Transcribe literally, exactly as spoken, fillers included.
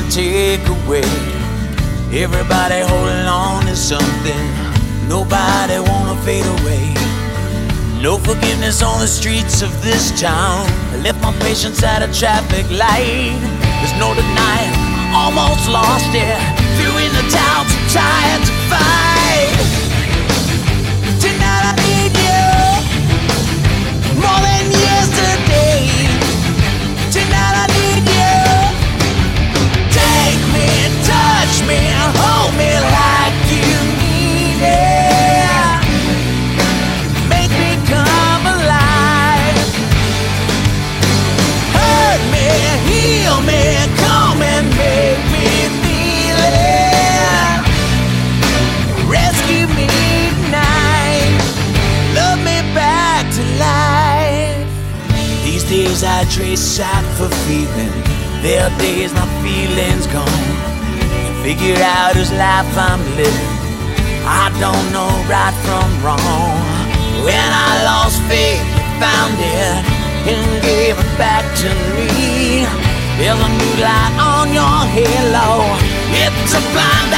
can't take away. Everybody holding on to something, nobody wanna fade away. No forgiveness on the streets of this town. I left my patience at a traffic light. There's no denying, almost lost it. Threw in the towel, too tired to fight. Tonight I need you more than yesterday. Tonight I need you. Take me, touch me, hold me like you need it. Make me come alive. Hurt me, heal me, come and make me feel it. Rescue me tonight, love me back to life. These days I trace out for feeling. There are days my feelings gone. Can't figure out whose life I'm living. I don't know right from wrong. When I lost faith, you found it and gave it back to me. There's a new light on your halo. It's a blind